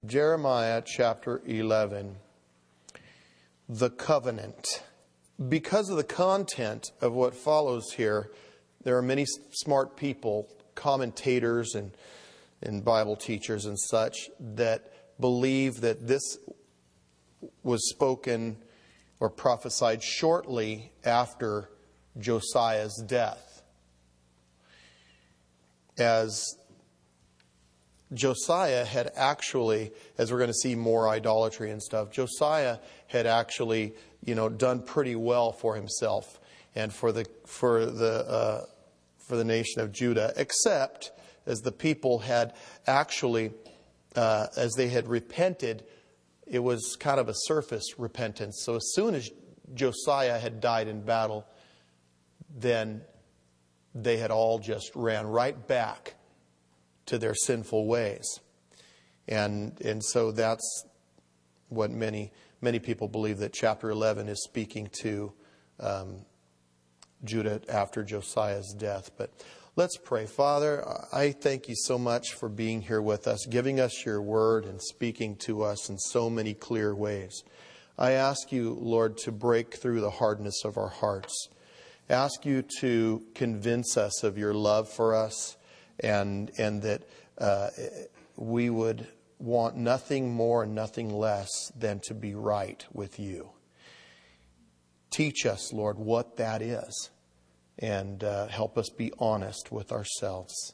Jeremiah chapter 11. The covenant. Because of the content of what follows here, there are many smart people, commentators and Bible teachers and such, that believe that this was spoken or prophesied shortly after Josiah's death. As Josiah had actually, as we're going to see more idolatry and stuff, Josiah had actually, done pretty well for himself and for the nation of Judah, except as the people had actually, as they had repented, it was kind of a surface repentance. So as soon as Josiah had died in battle, then they had all just ran right back to their sinful ways. And so that's what many people believe, that chapter 11 is speaking to Judah after Josiah's death. But let's pray. Father, I thank you so much for being here with us, giving us your word and speaking to us in so many clear ways. I ask you, Lord, to break through the hardness of our hearts. Ask you to convince us of your love for us, and that we would want nothing more and nothing less than to be right with you. Teach us, Lord, what that is, and help us be honest with ourselves.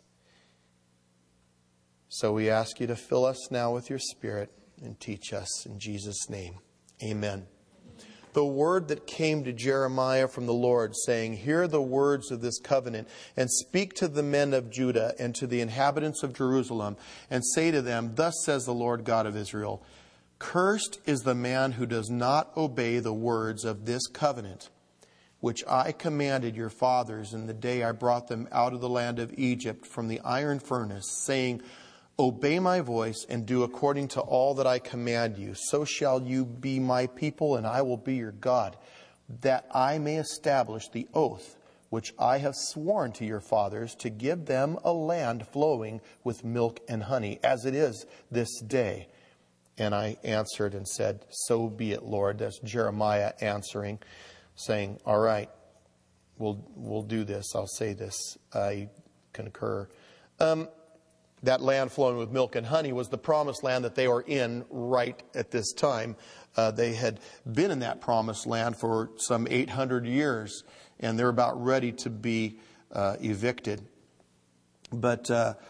So we ask you to fill us now with your Spirit and teach us in Jesus' name. Amen. The word that came to Jeremiah from the Lord, saying, "Hear the words of this covenant, and speak to the men of Judah and to the inhabitants of Jerusalem, and say to them, Thus says the Lord God of Israel, Cursed is the man who does not obey the words of this covenant, which I commanded your fathers in the day I brought them out of the land of Egypt from the iron furnace, saying, Obey my voice and do according to all that I command you. So shall you be my people, and I will be your God, that I may establish the oath which I have sworn to your fathers, to give them a land flowing with milk and honey, as it is this day. And I answered and said, So be it, Lord." That's Jeremiah answering, saying, "All right, we'll do this. I'll say this. I concur." That land flowing with milk and honey was the promised land that they were in right at this time. They had been in that promised land for some 800 years, and they're about ready to be evicted. But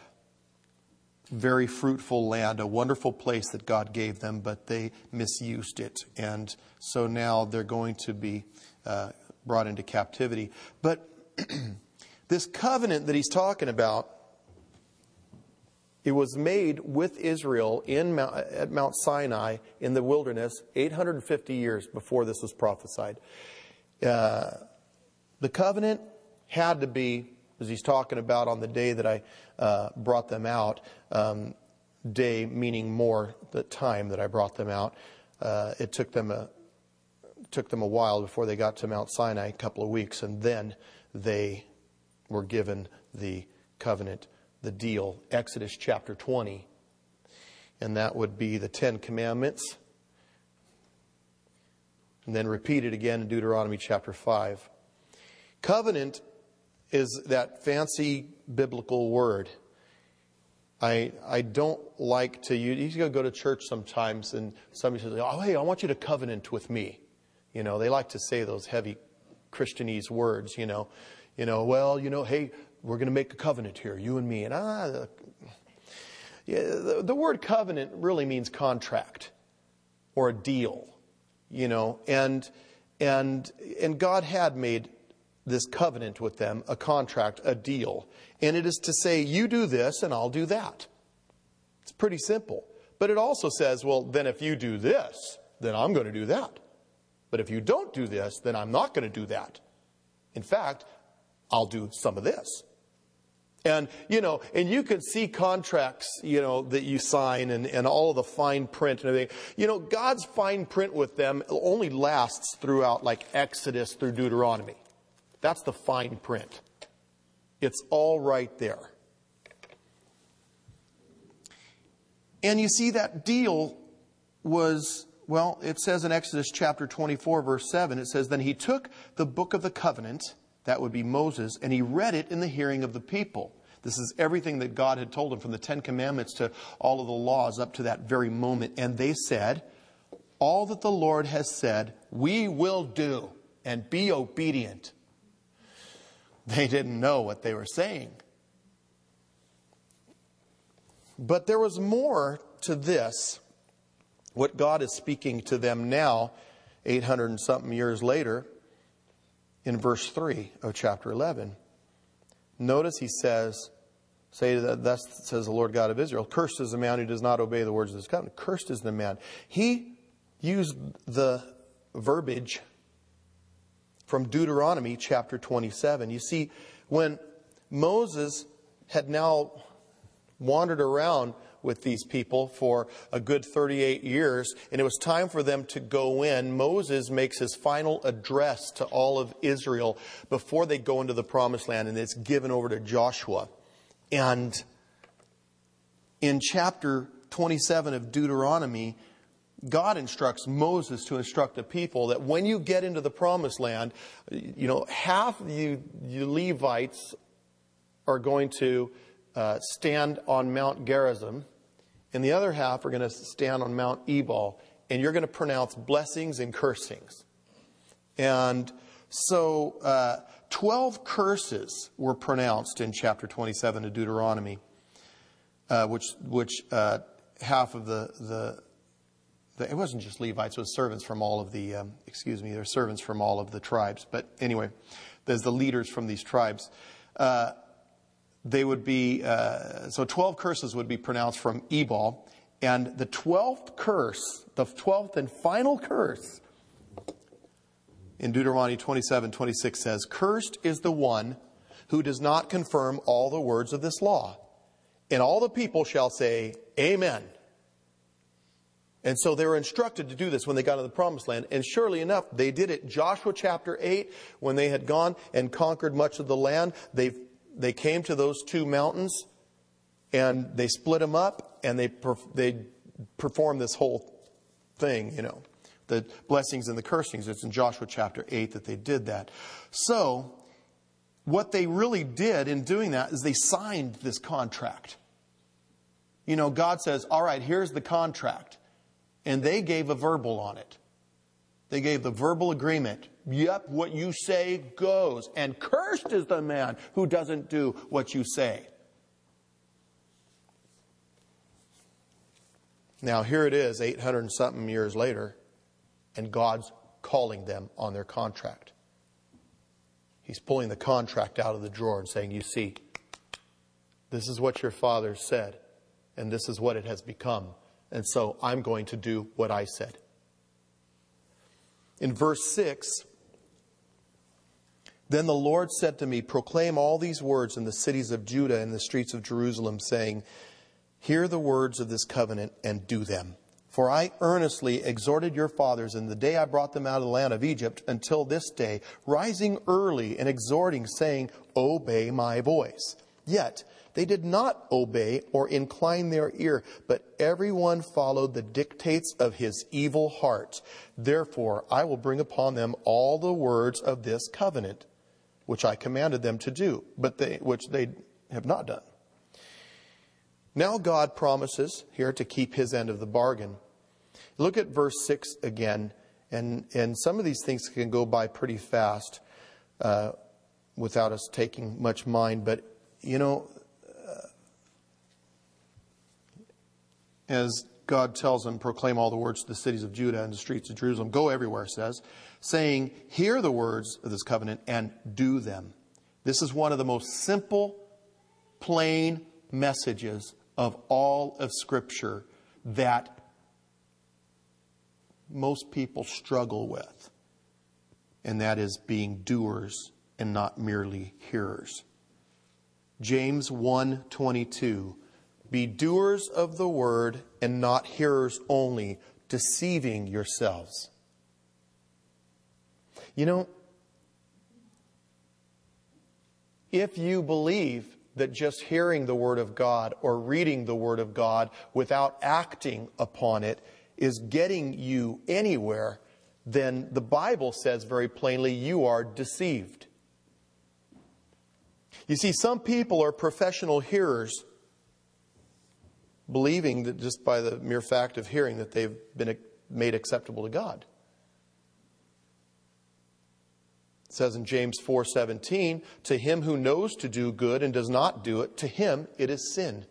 very fruitful land, a wonderful place that God gave them, but they misused it. And so now they're going to be brought into captivity. But this covenant that he's talking about, it was made with Israel at Mount Sinai in the wilderness 850 years before this was prophesied. The covenant had to be, as he's talking about on the day that I brought them out, day meaning more the time that I brought them out. It took them a while before they got to Mount Sinai, a couple of weeks, and then they were given the covenant, the deal, Exodus chapter 20. And that would be the 10 Commandments. And then repeated again in Deuteronomy chapter 5. Covenant is that fancy biblical word. I don't like to use. You go to church sometimes and somebody says, "Oh, hey, I want you to covenant with me." They like to say those heavy Christianese words, hey, we're going to make a covenant here, you and me. And the word covenant really means contract or a deal, and God had made this covenant with them, a contract, a deal. And it is to say, you do this and I'll do that. It's pretty simple. But it also says, well, then if you do this, then I'm going to do that. But if you don't do this, then I'm not going to do that. In fact, I'll do some of this. And, and you could see contracts, that you sign and all of the fine print and everything. God's fine print with them only lasts throughout like Exodus through Deuteronomy. That's the fine print. It's all right there. And you see that deal was, well, it says in Exodus chapter 24, verse 7, it says, "Then he took the book of the covenant," that would be Moses, "and he read it in the hearing of the people." This is everything that God had told him, from the Ten Commandments to all of the laws up to that very moment. And they said, "All that the Lord has said, we will do, and be obedient." They didn't know what they were saying. But there was more to this, what God is speaking to them now, 800 and something years later, in verse 3 of chapter 11. Notice he says, "Say that thus says the Lord God of Israel, cursed is the man who does not obey the words of this covenant." Cursed is the man. He used the verbiage from Deuteronomy chapter 27. You see, when Moses had now wandered around with these people for a good 38 years, and it was time for them to go in, Moses makes his final address to all of Israel before they go into the promised land, and it's given over to Joshua. And in chapter 27 of Deuteronomy, God instructs Moses to instruct the people that when you get into the promised land, half of you Levites are going to stand on Mount Gerizim, and the other half are going to stand on Mount Ebal, and you're going to pronounce blessings and cursings. And so 12 curses were pronounced in chapter 27 of Deuteronomy, which half of it wasn't just Levites, it was servants from all of the, they're servants from all of the tribes. But anyway, there's the leaders from these tribes. They would be, 12 curses would be pronounced from Ebal. And the 12th curse, the 12th and final curse, in Deuteronomy 27:26 says, "Cursed is the one who does not confirm all the words of this law. And all the people shall say, Amen." And so they were instructed to do this when they got to the promised land. And surely enough, they did it. Joshua chapter 8, when they had gone and conquered much of the land, they came to those two mountains and they split them up, and they performed this whole thing, the blessings and the cursings. It's in Joshua chapter 8 that they did that. So what they really did in doing that is they signed this contract. God says, all right, here's the contract. And they gave a verbal on it. They gave the verbal agreement. Yep, what you say goes. And cursed is the man who doesn't do what you say. Now here it is, 800 and something years later, and God's calling them on their contract. He's pulling the contract out of the drawer and saying, you see, this is what your father said, and this is what it has become. And so I'm going to do what I said. In verse 6, "Then the Lord said to me, proclaim all these words in the cities of Judah and the streets of Jerusalem, saying, hear the words of this covenant and do them. For I earnestly exhorted your fathers in the day I brought them out of the land of Egypt until this day, rising early and exhorting, saying, obey my voice. Yet they did not obey or incline their ear, but everyone followed the dictates of his evil heart. Therefore, I will bring upon them all the words of this covenant, which I commanded them to do, which they have not done." Now God promises here to keep his end of the bargain. Look at verse 6 again, and some of these things can go by pretty fast without us taking much mind, but as God tells them, proclaim all the words to the cities of Judah and the streets of Jerusalem. Go everywhere, it says, saying, hear the words of this covenant and do them. This is one of the most simple, plain messages of all of Scripture that most people struggle with. And that is being doers and not merely hearers. James 1:22. Be doers of the word and not hearers only, deceiving yourselves. If you believe that just hearing the Word of God or reading the Word of God without acting upon it is getting you anywhere, then the Bible says very plainly you are deceived. You see, some people are professional hearers, believing that just by the mere fact of hearing that they've been made acceptable to God. It says in James 4:17, to him who knows to do good and does not do it, to him it is sin.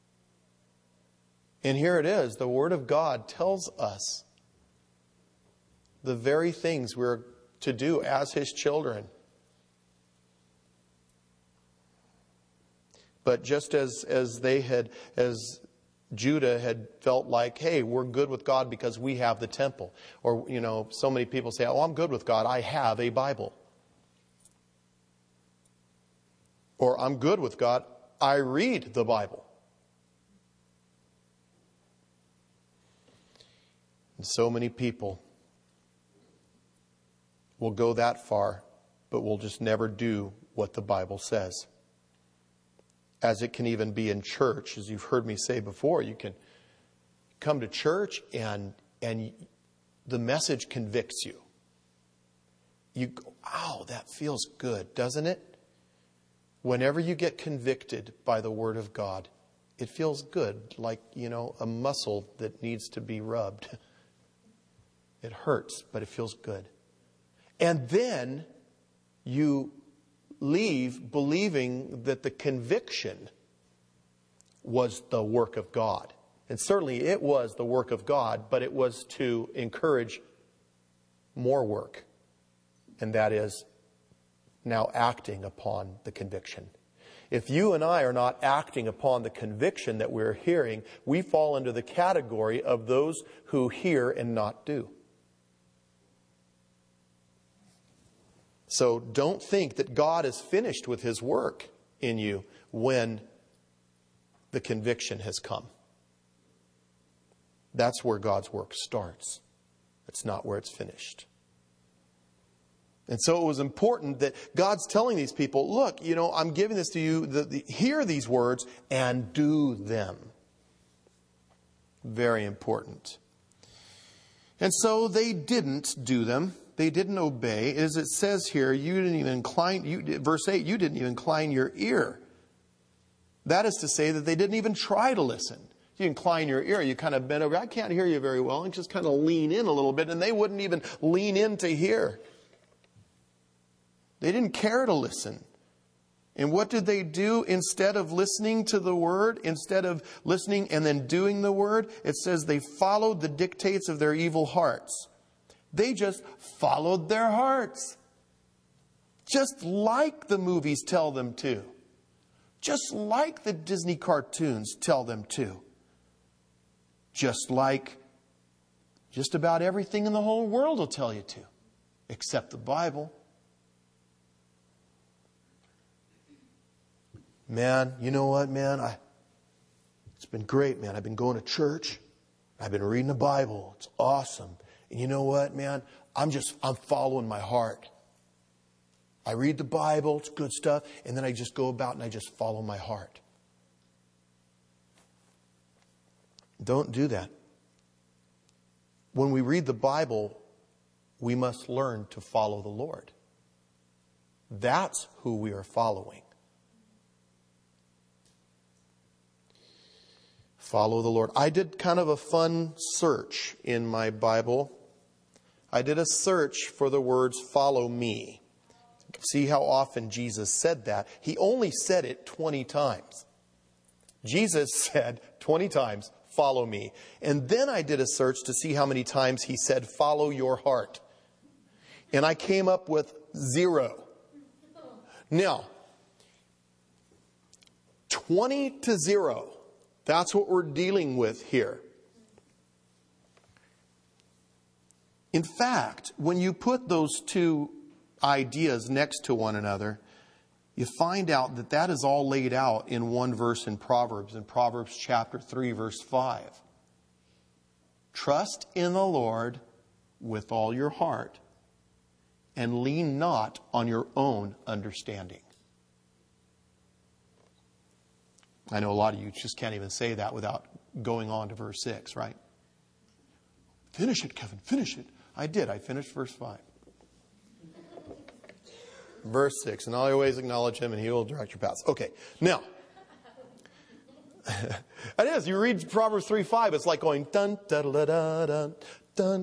And here it is, the Word of God tells us the very things we're to do as His children. But just as Judah had felt like, hey, we're good with God because we have the temple. Or, so many people say, oh, I'm good with God, I have a Bible. Or I'm good with God, I read the Bible. And so many people will go that far, but will just never do what the Bible says. As it can even be in church, as you've heard me say before, you can come to church and the message convicts you. You go, ow, that feels good, doesn't it? Whenever you get convicted by the Word of God, it feels good, like, a muscle that needs to be rubbed. It hurts, but it feels good. And then you leave believing that the conviction was the work of God. And certainly it was the work of God, but it was to encourage more work. And that is now acting upon the conviction. If you and I are not acting upon the conviction that we're hearing, we fall into the category of those who hear and not do. So don't think that God is finished with His work in you when the conviction has come. That's where God's work starts. It's not where it's finished. And so it was important that God's telling these people, look, I'm giving this to you, hear these words and do them. Very important. And so they didn't do them. They didn't obey. As it says here, you didn't even incline, verse 8, you didn't even incline your ear. That is to say that they didn't even try to listen. You incline your ear, you kind of bend over, I can't hear you very well, and just kind of lean in a little bit, and they wouldn't even lean in to hear. They didn't care to listen. And what did they do instead of listening to the Word? Instead of listening and then doing the Word, it says they followed the dictates of their evil hearts. They just followed their hearts. Just like the movies tell them to. Just like the Disney cartoons tell them to. Just like just about everything in the whole world will tell you to. Except the Bible. Man, you know what, man? It's been great, man. I've been going to church. I've been reading the Bible. It's awesome. And you know what, man? I'm following my heart. I read the Bible. It's good stuff. And then I just go about and I just follow my heart. Don't do that. When we read the Bible, we must learn to follow the Lord. That's who we are following. Follow the Lord. I did kind of a fun search in my Bible. I did a search for the words follow me. See how often Jesus said that. He only said it 20 times. Jesus said 20 times, follow me. And then I did a search to see how many times He said, follow your heart. And I came up with 0. Now, 20 to 0. That's what we're dealing with here. In fact, when you put those two ideas next to one another, you find out that that is all laid out in one verse in Proverbs chapter 3, verse 5. Trust in the Lord with all your heart and lean not on your own understanding. I know a lot of you just can't even say that without going on to verse 6, right? Finish it, Kevin, finish it. I did. I finished verse 5. Verse 6, in all your ways acknowledge him and he will direct your paths. Okay, now, it is. You read Proverbs 3:5, it's like going dun, da, da, da, da, dun.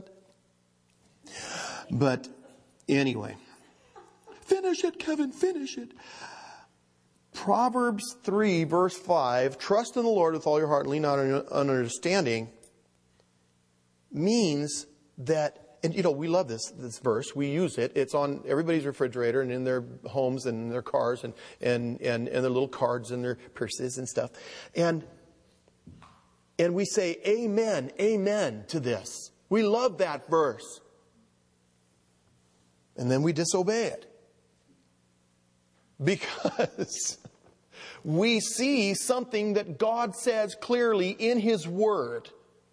But anyway, finish it, Kevin, finish it. Proverbs 3, verse 5, trust in the Lord with all your heart and lean not on your understanding, means that, and we love this verse. We use it. It's on everybody's refrigerator and in their homes and in their cars and their little cards and their purses and stuff. And we say amen, amen to this. We love that verse. And then we disobey it. Because we see something that God says clearly in His Word.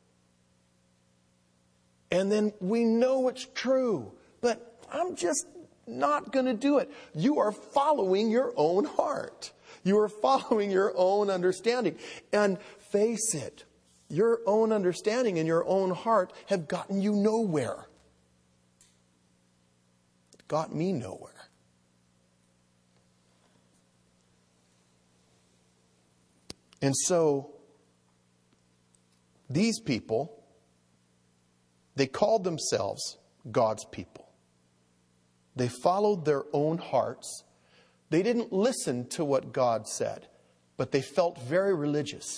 And then we know it's true. But I'm just not going to do it. You are following your own heart. You are following your own understanding. And face it, your own understanding and your own heart have gotten you nowhere. Got me nowhere. And so, these people, they called themselves God's people. They followed their own hearts. They didn't listen to what God said, but they felt very religious.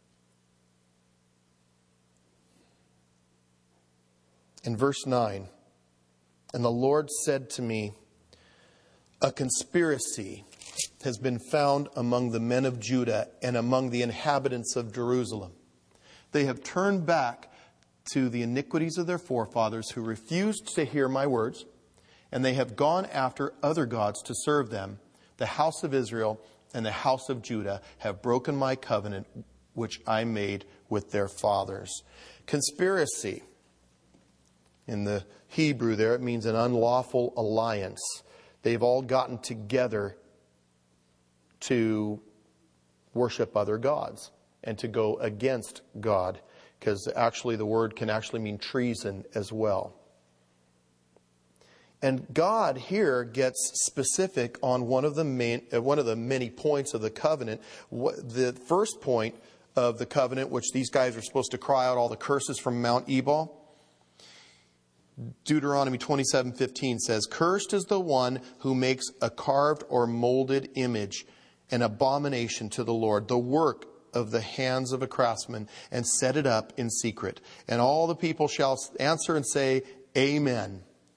In verse 9, and the Lord said to me, a conspiracy has been found among the men of Judah and among the inhabitants of Jerusalem. They have turned back to the iniquities of their forefathers who refused to hear my words, and they have gone after other gods to serve them. The house of Israel and the house of Judah have broken my covenant which I made with their fathers. Conspiracy. In the Hebrew there, it means an unlawful alliance. They've all gotten together to worship other gods and to go against God, because actually the word can actually mean treason as well. And God here gets specific on one of the many points of the covenant. The first point of the covenant, which these guys are supposed to cry out all the curses from Mount Ebal. Deuteronomy 27:15 says, cursed is the one who makes a carved or molded image, an abomination to the Lord, the work of the hands of a craftsman, and set it up in secret. And all the people shall answer and say, Amen.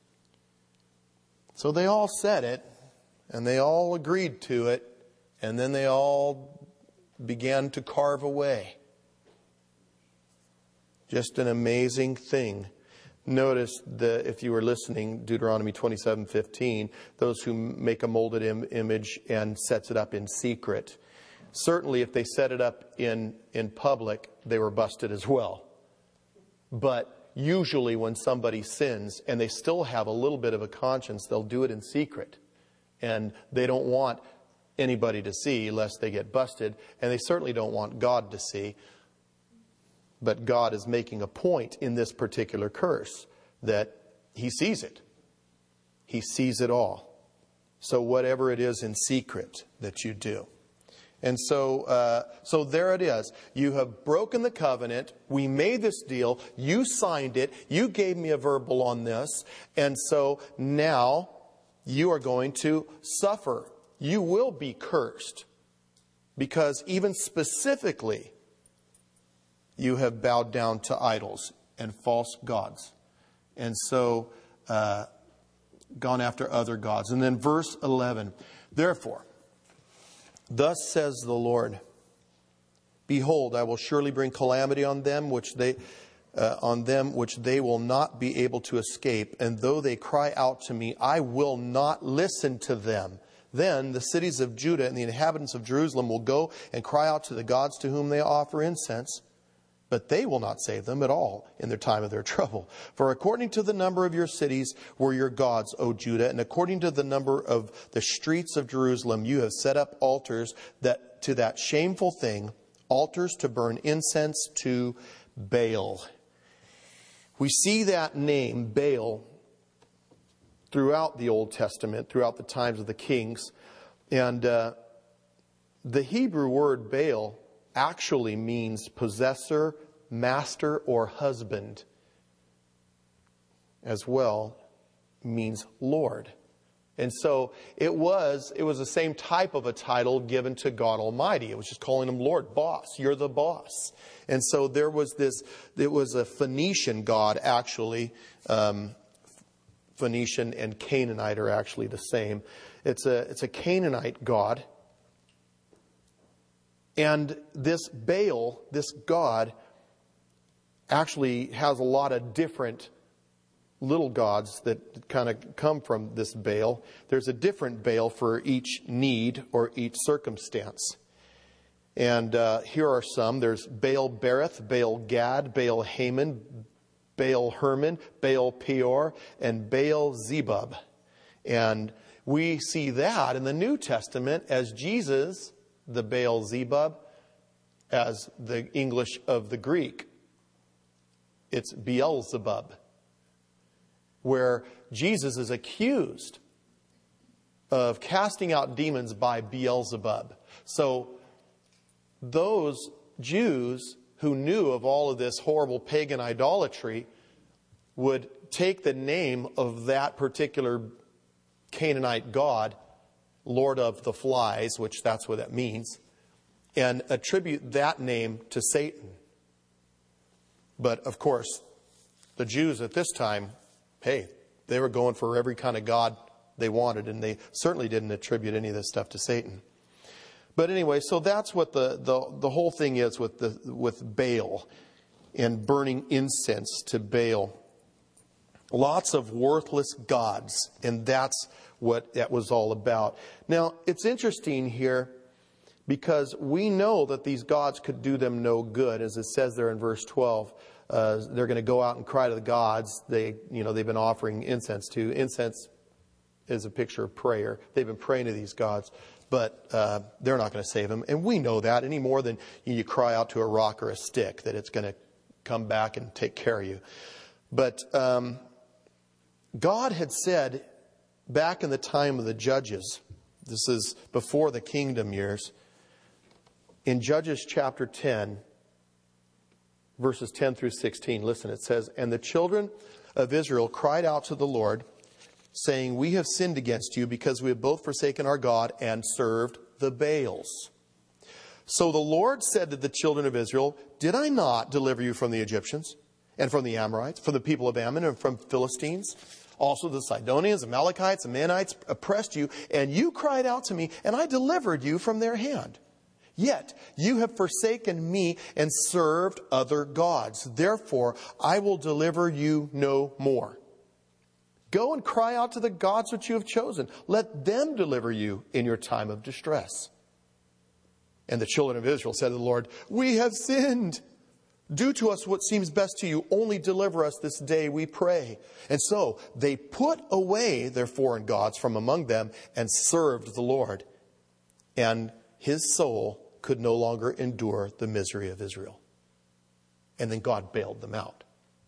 So they all said it, and they all agreed to it, and then they all began to carve away. Just an amazing thing. Notice that if you were listening, Deuteronomy 27:15, those who make a molded image and sets it up in secret. Certainly if they set it up in public, they were busted as well. But usually when somebody sins and they still have a little bit of a conscience, they'll do it in secret. And they don't want anybody to see lest they get busted. And they certainly don't want God to see. But God is making a point in this particular curse that He sees it. He sees it all. So whatever it is in secret that you do. And so there it is. You have broken the covenant. We made this deal. You signed it. You gave me a verbal on this. And so now you are going to suffer. You will be cursed. Because even specifically, you have bowed down to idols and false gods. And so gone after other gods. And then verse 11. Therefore, thus says the Lord, behold, I will surely bring calamity on them which they will not be able to escape. And though they cry out to me, I will not listen to them. Then the cities of Judah and the inhabitants of Jerusalem will go and cry out to the gods to whom they offer incense. But they will not save them at all in their time of their trouble. For according to the number of your cities were your gods, O Judah, and according to the number of the streets of Jerusalem, you have set up altars that to that shameful thing, altars to burn incense to Baal. We see that name, Baal, throughout the Old Testament, throughout the times of the kings. And the Hebrew word Baal actually means possessor, master, or husband. As well means Lord. And so it was the same type of a title given to God Almighty. It was just calling him Lord, boss. You're the boss. And so there was it was a Phoenician god actually. Phoenician and Canaanite are actually the same. It's a Canaanite god. And this Baal, this god, actually has a lot of different little gods that kind of come from this Baal. There's a different Baal for each need or each circumstance. And here are some. There's Baal Berith, Baal Gad, Baal Haman, Baal Hermon, Baal Peor, and Baal Zebub. And we see that in the New Testament as Jesus, the Baal Zebub, as the English of the Greek. It's Beelzebub, where Jesus is accused of casting out demons by Beelzebub. So those Jews who knew of all of this horrible pagan idolatry would take the name of that particular Canaanite god, Lord of the Flies, which that's what that means, and attribute that name to Satan. But of course, the Jews at this time, hey, they were going for every kind of god they wanted, and they certainly didn't attribute any of this stuff to Satan. But anyway, so that's what the whole thing is with Baal and burning incense to Baal. Lots of worthless gods, and that's what that was all about. Now, it's interesting here because we know that these gods could do them no good, as it says there in verse 12. They're going to go out and cry to the gods they've been offering incense to. Incense is a picture of prayer. They've been praying to these gods, but they're not going to save them. And we know that any more than you cry out to a rock or a stick that it's going to come back and take care of you. But God had said back in the time of the judges, this is before the kingdom years, in Judges chapter 10, verses 10 through 16, listen, it says, "And the children of Israel cried out to the Lord, saying, 'We have sinned against you because we have both forsaken our God and served the Baals.' So the Lord said to the children of Israel, 'Did I not deliver you from the Egyptians and from the Amorites, from the people of Ammon and from Philistines? Also the Sidonians, Amalekites, and Ammonites oppressed you, and you cried out to me, and I delivered you from their hand. Yet you have forsaken me and served other gods. Therefore, I will deliver you no more. Go and cry out to the gods which you have chosen. Let them deliver you in your time of distress.' And the children of Israel said to the Lord, 'We have sinned. Do to us what seems best to you. Only deliver us this day, we pray.' And so they put away their foreign gods from among them and served the Lord. And his soul could no longer endure the misery of Israel. And then God bailed them out.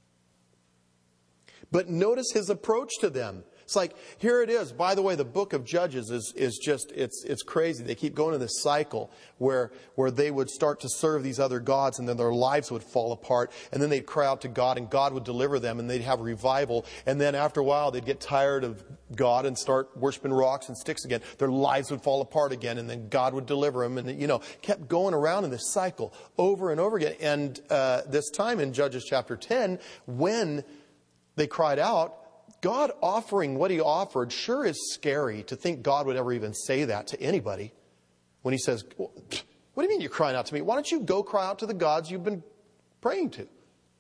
But notice his approach to them. It's like, here it is. By the way, the book of Judges is just, it's crazy. They keep going in this cycle where they would start to serve these other gods, and then their lives would fall apart. And then they'd cry out to God, and God would deliver them, and they'd have revival. And then after a while, they'd get tired of God and start worshiping rocks and sticks again. Their lives would fall apart again, and then God would deliver them. And, kept going around in this cycle over and over again. And this time in Judges chapter 10, when they cried out, God offering what he offered sure is scary to think God would ever even say that to anybody. When he says, "What do you mean you're crying out to me? Why don't you go cry out to the gods you've been praying to?"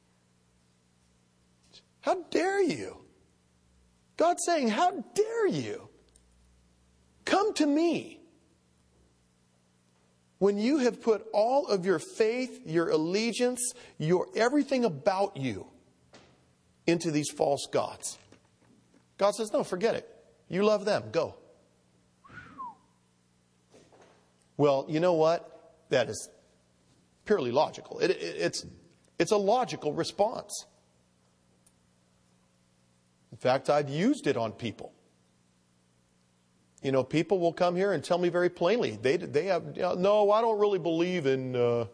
How dare you? God's saying, how dare you? Come to me. When you have put all of your faith, your allegiance, your everything about you into these false gods. God says, no, forget it. You love them. Go. Well, you know what? That is purely logical. It's a logical response. In fact, I've used it on people. You know, people will come here and tell me very plainly, they have, no, I don't really believe in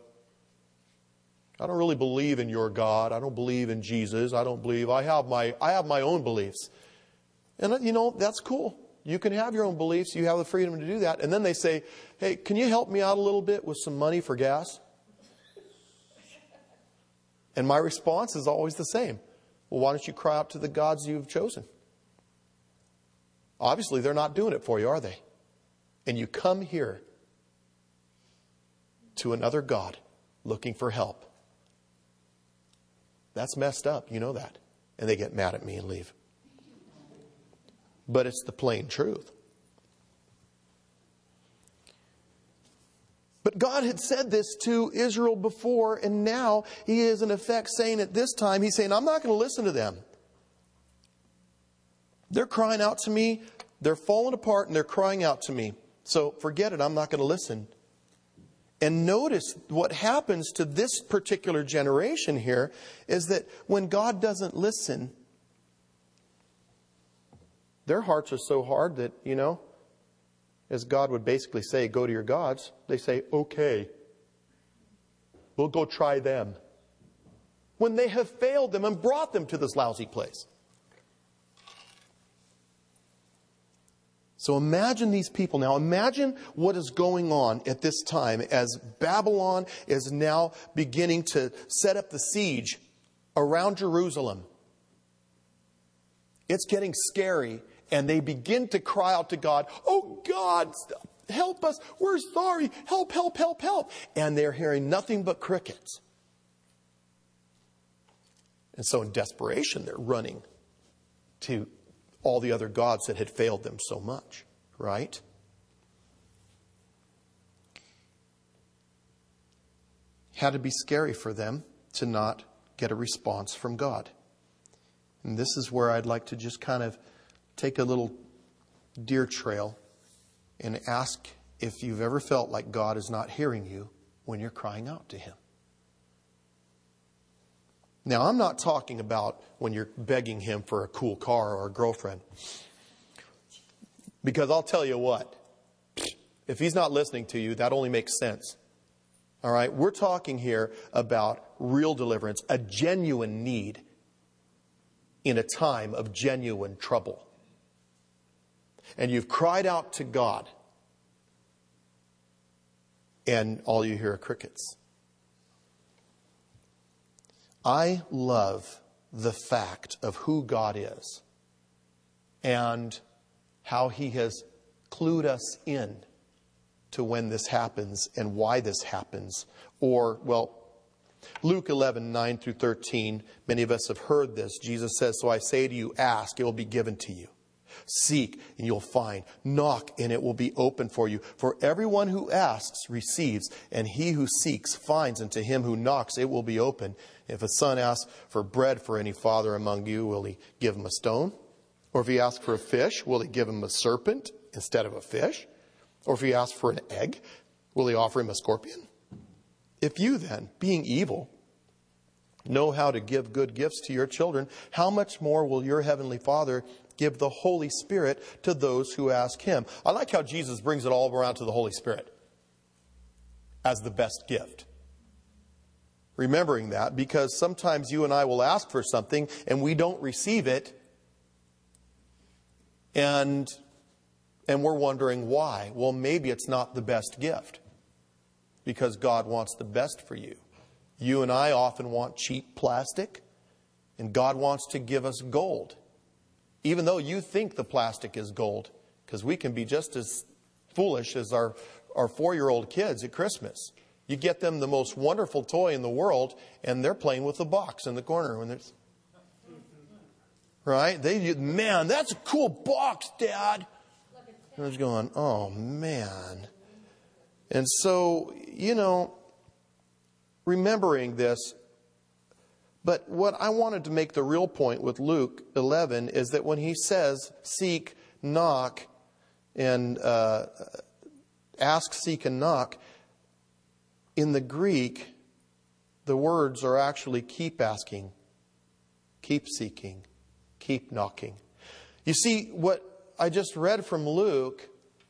your God. I don't believe in Jesus. I have my own beliefs. And you know, that's cool. You can have your own beliefs. You have the freedom to do that. And then they say, hey, can you help me out a little bit with some money for gas? And my response is always the same. Well, why don't you cry out to the gods you've chosen? Obviously, they're not doing it for you, are they? And you come here to another God looking for help. That's messed up. You know that. And they get mad at me and leave. But it's the plain truth. But God had said this to Israel before, and now He is in effect saying at this time, He's saying, I'm not going to listen to them. They're crying out to me. They're falling apart and they're crying out to me. So forget it. I'm not going to listen. And notice what happens to this particular generation here is that when God doesn't listen, their hearts are so hard that, you know, as God would basically say, go to your gods, they say, okay, we'll go try them. When they have failed them and brought them to this lousy place. So imagine these people now. Imagine what is going on at this time as Babylon is now beginning to set up the siege around Jerusalem. It's getting scary, and they begin to cry out to God, oh God, help us. We're sorry. Help, help, help, help. And they're hearing nothing but crickets. And so in desperation, they're running to all the other gods that had failed them so much, right? Had to be scary for them to not get a response from God. And this is where I'd like to just kind of take a little deer trail and ask if you've ever felt like God is not hearing you when you're crying out to Him. Now, I'm not talking about when you're begging Him for a cool car or a girlfriend. Because I'll tell you what, if He's not listening to you, that only makes sense. All right? We're talking here about real deliverance, a genuine need in a time of genuine trouble. And you've cried out to God, and all you hear are crickets. I love the fact of who God is and how He has clued us in to when this happens and why this happens. Or, well, Luke 11, 9 through 13, many of us have heard this. Jesus says, so I say to you, ask, it will be given to you. Seek, and you'll find. Knock, and it will be open for you. For everyone who asks receives, and he who seeks finds, and to him who knocks it will be open. If a son asks for bread for any father among you, will he give him a stone? Or if he asks for a fish, will he give him a serpent instead of a fish? Or if he asks for an egg, will he offer him a scorpion? If you then, being evil, know how to give good gifts to your children, how much more will your heavenly Father give the Holy Spirit to those who ask Him? I like how Jesus brings it all around to the Holy Spirit as the best gift. Remembering that, because sometimes you and I will ask for something and we don't receive it, and we're wondering why. Well, maybe it's not the best gift, because God wants the best for you. You and I often want cheap plastic, and God wants to give us gold. Even though you think the plastic is gold, because we can be just as foolish as our 4-year-old kids at Christmas. You get them the most wonderful toy in the world, and they're playing with the box in the corner. When there's, right? Man, that's a cool box, Dad. And I was going, oh, man. And so, you know, remembering this, but what I wanted to make the real point with Luke 11 is that when he says, seek, knock, and ask, seek, and knock, in the Greek, the words are actually keep asking, keep seeking, keep knocking. You see, what I just read from Luke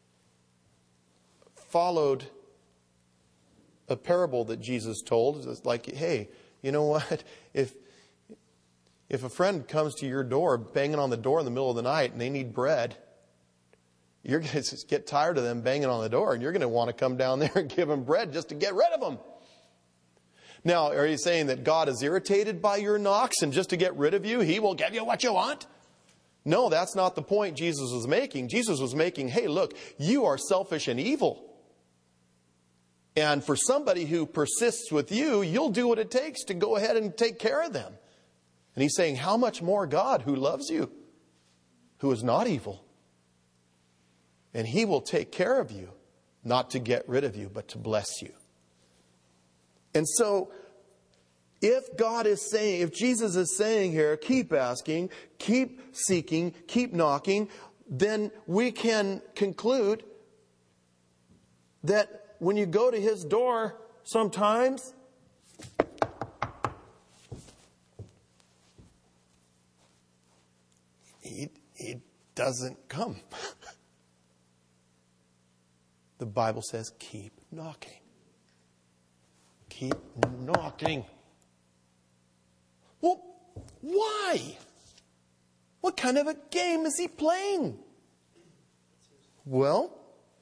followed a parable that Jesus told. It's like, hey, you know what? If a friend comes to your door, banging on the door in the middle of the night, and they need bread, you're going to get tired of them banging on the door, and you're going to want to come down there and give them bread just to get rid of them. Now, are you saying that God is irritated by your knocks, and just to get rid of you, He will give you what you want? No, that's not the point Jesus was making. Jesus was making, hey, look, you are selfish and evil. And for somebody who persists with you, you'll do what it takes to go ahead and take care of them. And He's saying, how much more God, who loves you, who is not evil. And He will take care of you, not to get rid of you, but to bless you. And so, if God is saying, if Jesus is saying here, keep asking, keep seeking, keep knocking, then we can conclude that when you go to His door, sometimes He doesn't come. The Bible says, keep knocking. Keep knocking. Well, why? What kind of a game is He playing? Well,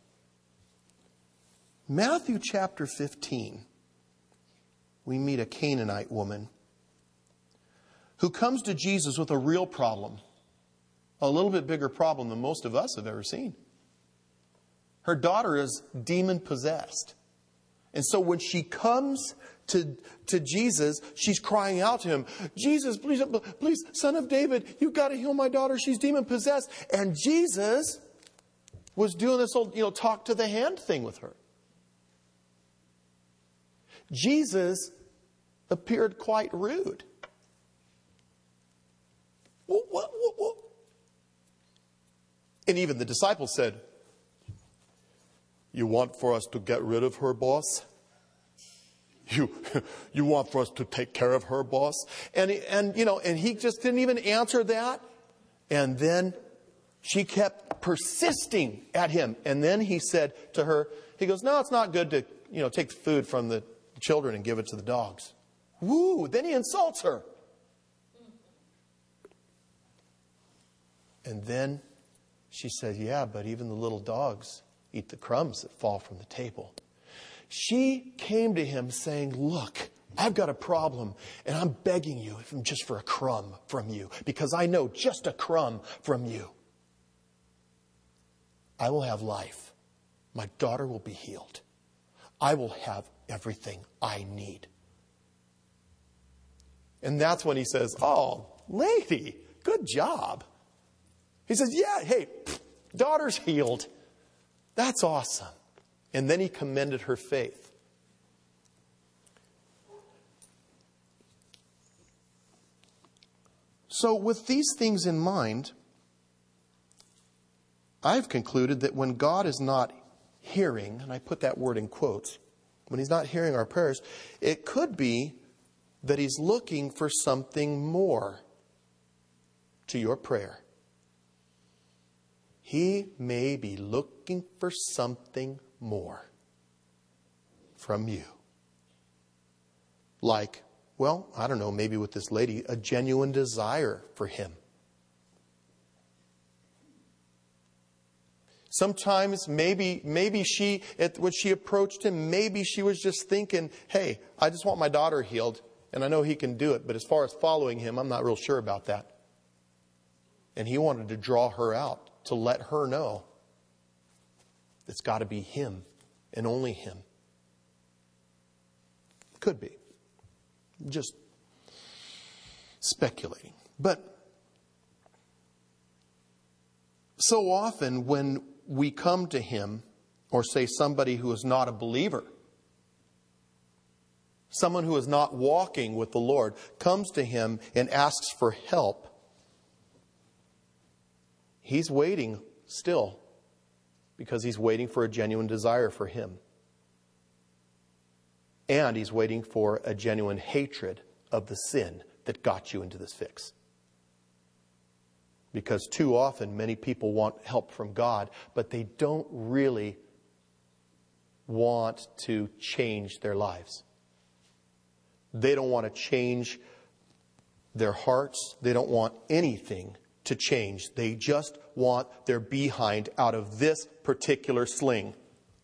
Matthew chapter 15, we meet a Canaanite woman who comes to Jesus with a real problem. A little bit bigger problem than most of us have ever seen. Her daughter is demon-possessed. And so when she comes to Jesus, she's crying out to Him, Jesus, please, Son of David, you've got to heal my daughter. She's demon-possessed. And Jesus was doing this old, talk to the hand thing with her. Jesus appeared quite rude. What? And even the disciples said, you want for us to get rid of her, boss? You want for us to take care of her, boss? And He just didn't even answer that. And then she kept persisting at Him. And then He said to her, He goes, no, it's not good to, take the food from the children and give it to the dogs. Woo! Then He insults her. And then she says, yeah, but even the little dogs eat the crumbs that fall from the table. She came to Him saying, look, I've got a problem, and I'm begging you just for a crumb from you, because I know just a crumb from you, I will have life. My daughter will be healed. I will have everything I need. And that's when He says, oh, lady, good job. He says, yeah, hey, daughter's healed. That's awesome. And then He commended her faith. So with these things in mind, I've concluded that when God is not hearing, and I put that word in quotes, when He's not hearing our prayers, it could be that He's looking for something more to your prayer. He may be looking for something more from you. Like, well, I don't know, maybe with this lady, a genuine desire for Him. Sometimes maybe she, when she approached Him, maybe she was just thinking, hey, I just want my daughter healed, and I know He can do it, but as far as following Him, I'm not real sure about that. And He wanted to draw her out, to let her know it's got to be Him and only Him. Could be. Just speculating. But so often when we come to Him, or say somebody who is not a believer, someone who is not walking with the Lord, comes to Him and asks for help, He's waiting still because he's waiting for a genuine desire for him. And he's waiting for a genuine hatred of the sin that got you into this fix. Because too often, many people want help from God, but they don't really want to change their lives. They don't want to change their hearts. They don't want anything to change. They just want their behind out of this particular sling.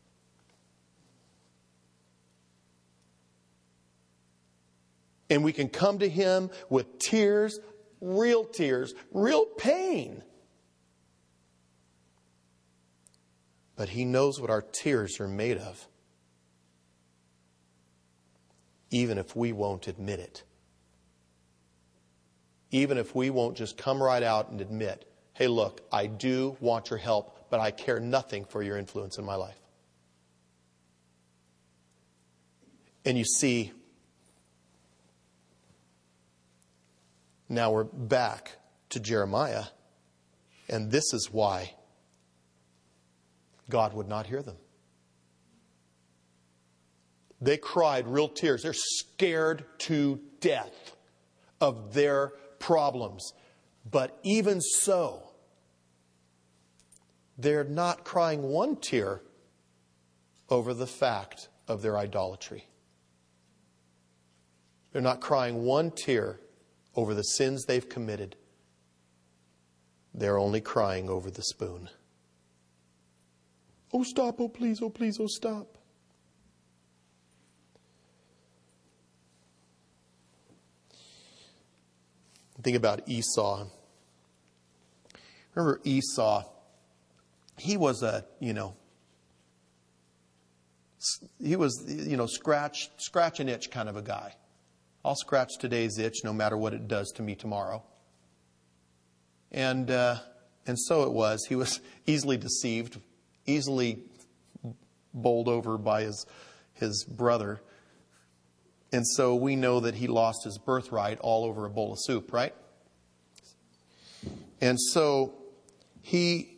And we can come to him with tears, real pain. But he knows what our tears are made of, even if we won't admit it. Even if we won't just come right out and admit, hey, look, I do want your help, but I care nothing for your influence in my life. And you see, now we're back to Jeremiah, and this is why God would not hear them. They cried real tears. They're scared to death of their problems. But even so, they're not crying one tear over the fact of their idolatry. They're not crying one tear over the sins they've committed. They're only crying over the spoon. Oh, stop, oh, please, oh, please, oh, stop. Think about Esau. Remember Esau? He was scratch an itch kind of a guy. I'll scratch today's itch no matter what it does to me tomorrow. And so it was. He was easily deceived, easily bowled over by his brother. And so we know that he lost his birthright all over a bowl of soup, right? And so it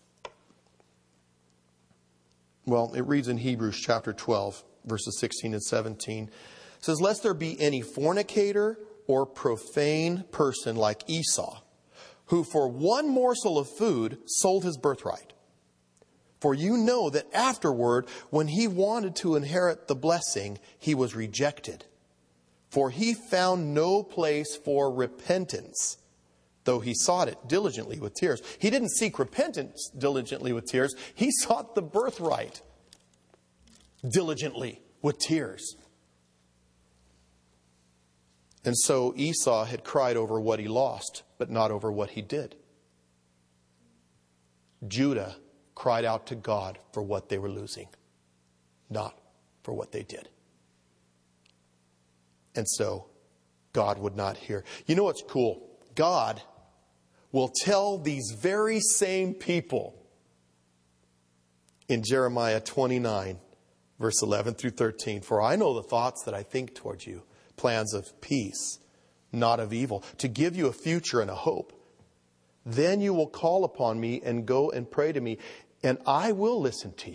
reads in Hebrews chapter 12, verses 16 and 17. It says, lest there be any fornicator or profane person like Esau, who for one morsel of food sold his birthright. For you know that afterward, when he wanted to inherit the blessing, he was rejected. For he found no place for repentance, though he sought it diligently with tears. He didn't seek repentance diligently with tears. He sought the birthright diligently with tears. And so Esau had cried over what he lost, but not over what he did. Judah cried out to God for what they were losing, not for what they did. And so God would not hear. You know what's cool? God will tell these very same people in Jeremiah 29, verse 11 through 13, for I know the thoughts that I think towards you, plans of peace, not of evil, to give you a future and a hope. Then you will call upon me and go and pray to me, and I will listen to you.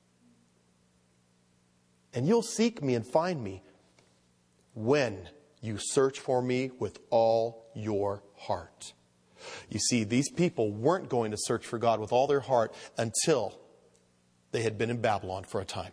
And you'll seek me and find me when you search for me with all your heart. You see, these people weren't going to search for God with all their heart until they had been in Babylon for a time.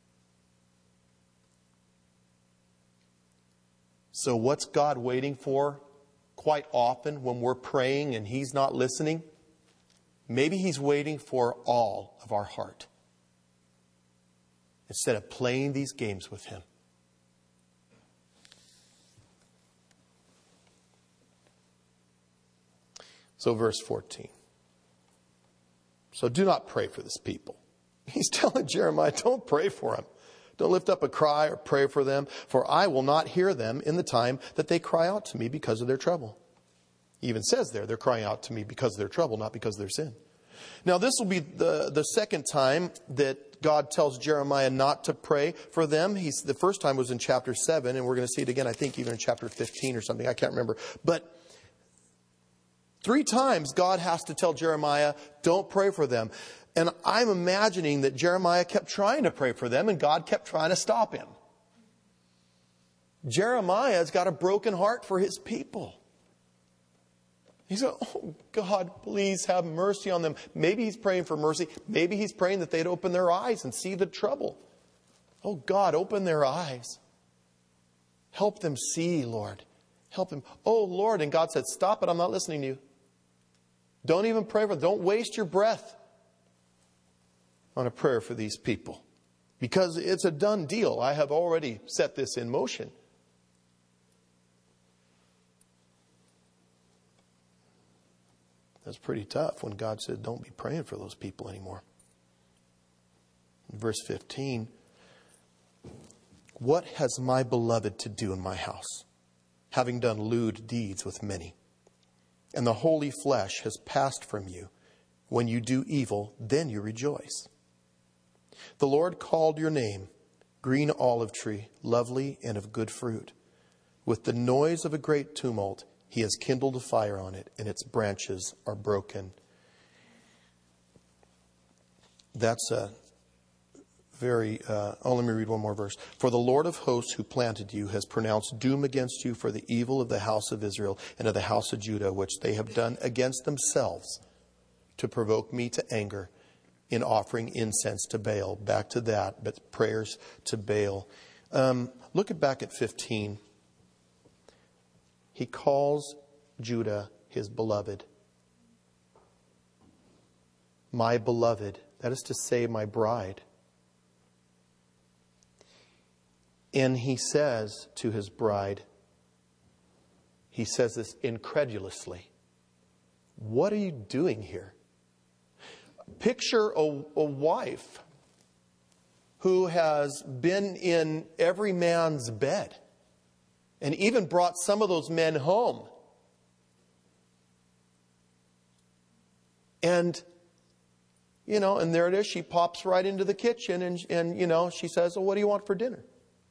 So what's God waiting for quite often when we're praying and He's not listening? Maybe He's waiting for all of our heart instead of playing these games with Him. So verse 14. So do not pray for this people. He's telling Jeremiah, don't pray for them. Don't lift up a cry or pray for them, for I will not hear them in the time that they cry out to me because of their trouble. He even says there, they're crying out to me because of their trouble, not because of their sin. Now this will be the second time that God tells Jeremiah not to pray for them. The first time was in chapter 7, and we're going to see it again, I think, even in chapter 15 or something. I can't remember. But 3 times God has to tell Jeremiah, don't pray for them. And I'm imagining that Jeremiah kept trying to pray for them and God kept trying to stop him. Jeremiah's got a broken heart for his people. He said, oh, God, please have mercy on them. Maybe he's praying for mercy. Maybe he's praying that they'd open their eyes and see the trouble. Oh, God, open their eyes. Help them see, Lord. Help them. Oh, Lord. And God said, stop it. I'm not listening to you. Don't even pray for them. Don't waste your breath on a prayer for these people. Because it's a done deal. I have already set this in motion. That's pretty tough when God said, don't be praying for those people anymore. Verse 15. What has my beloved to do in my house, having done lewd deeds with many? And the holy flesh has passed from you. When you do evil, then you rejoice. The Lord called your name, green olive tree, lovely and of good fruit. With the noise of a great tumult, he has kindled a fire on it, and its branches are broken. That's a very... let me read one more verse. For the Lord of hosts who planted you has pronounced doom against you for the evil of the house of Israel and of the house of Judah, which they have done against themselves to provoke me to anger in offering incense to Baal. Back to that, but prayers to Baal. Look back at 15. He calls Judah his beloved. My beloved. That is to say, my bride. And he says to his bride, he says this incredulously. What are you doing here? Picture a wife who has been in every man's bed and even brought some of those men home. And, and there it is. She pops right into the kitchen and she says, well, what do you want for dinner?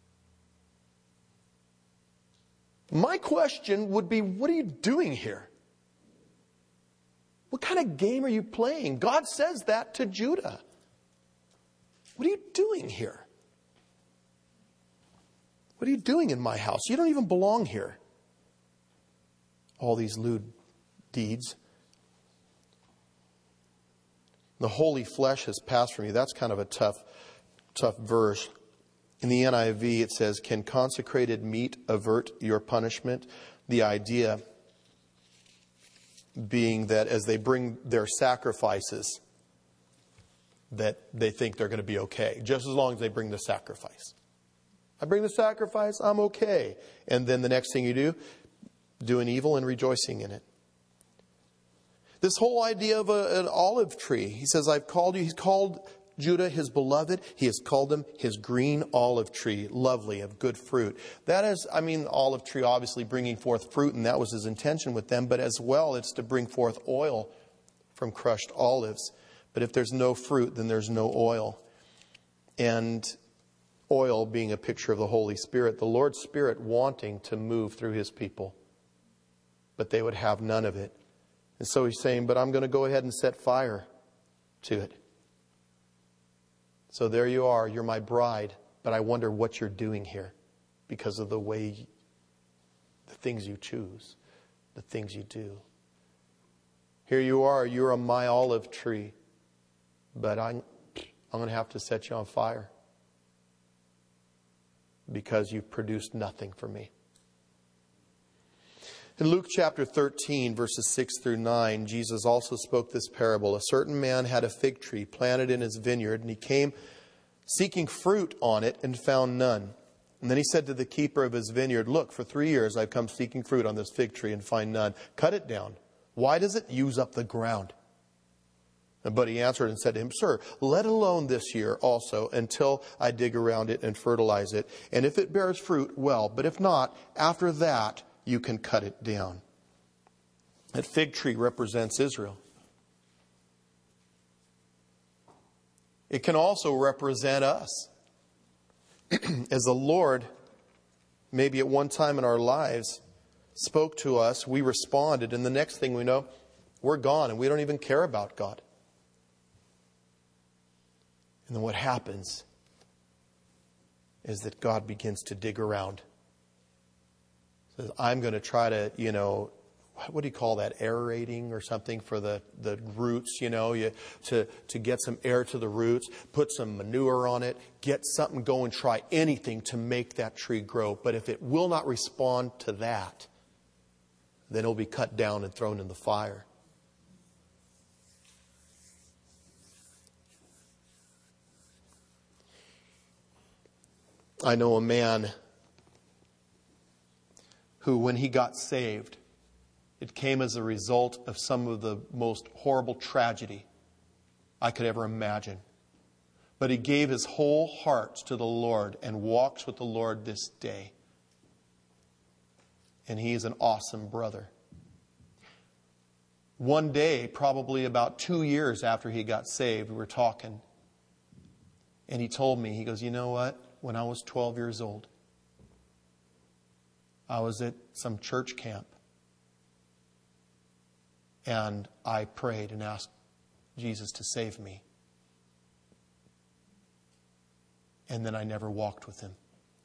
My question would be, what are you doing here? What kind of game are you playing? God says that to Judah. What are you doing here? What are you doing in my house? You don't even belong here. All these lewd deeds. The holy flesh has passed from you. That's kind of a tough verse. In the NIV it says, can consecrated meat avert your punishment? The idea being that as they bring their sacrifices, that they think they're going to be okay. Just as long as they bring the sacrifice. I bring the sacrifice, I'm okay. And then the next thing you do, doing evil and rejoicing in it. This whole idea of an olive tree. He says, I've called you. He's called Judah his beloved. He has called him his green olive tree, lovely, of good fruit. That is, the olive tree obviously bringing forth fruit, and that was his intention with them. But as well, it's to bring forth oil from crushed olives. But if there's no fruit, then there's no oil. And oil being a picture of the Holy Spirit, the Lord's Spirit wanting to move through his people. But they would have none of it. And so he's saying, but I'm going to go ahead and set fire to it. So there you are, you're my bride, but I wonder what you're doing here because of the things you choose, the things you do. Here you are, you're my olive tree, but I'm going to have to set you on fire because you've produced nothing for me. In Luke chapter 13, verses 6 through 9, Jesus also spoke this parable. A certain man had a fig tree planted in his vineyard, and he came seeking fruit on it and found none. And then he said to the keeper of his vineyard, look, for 3 years I've come seeking fruit on this fig tree and find none. Cut it down. Why does it use up the ground? But he answered and said to him, sir, let it alone this year also until I dig around it and fertilize it. And if it bears fruit, well, but if not, after that, you can cut it down. That fig tree represents Israel. It can also represent us. As the Lord, maybe at one time in our lives, spoke to us, we responded, and the next thing we know, we're gone and we don't even care about God. And then what happens is that God begins to dig around. Says, I'm going to try to, what do you call that? Aerating or something for the roots, to get some air to the roots, put some manure on it, get something going, try anything to make that tree grow. But if it will not respond to that, then it'll be cut down and thrown in the fire. I know a man who, when he got saved, it came as a result of some of the most horrible tragedy I could ever imagine. But he gave his whole heart to the Lord and walks with the Lord this day. And he is an awesome brother. One day, probably about 2 years after he got saved, we were talking. And he told me, he goes, you know what? When I was 12 years old, I was at some church camp. And I prayed and asked Jesus to save me. And then I never walked with him.